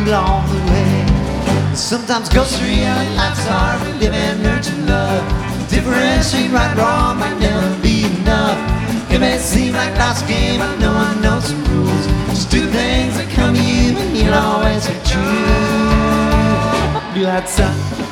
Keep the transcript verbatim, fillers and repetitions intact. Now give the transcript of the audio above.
along the way. Sometimes goes through your life's hard, living, nurture, love. Differentiate right and wrong might never be enough. It may seem like life's a game, but no one knows the rules. Just do things that come to you, and you'll always be true. Blue lights up.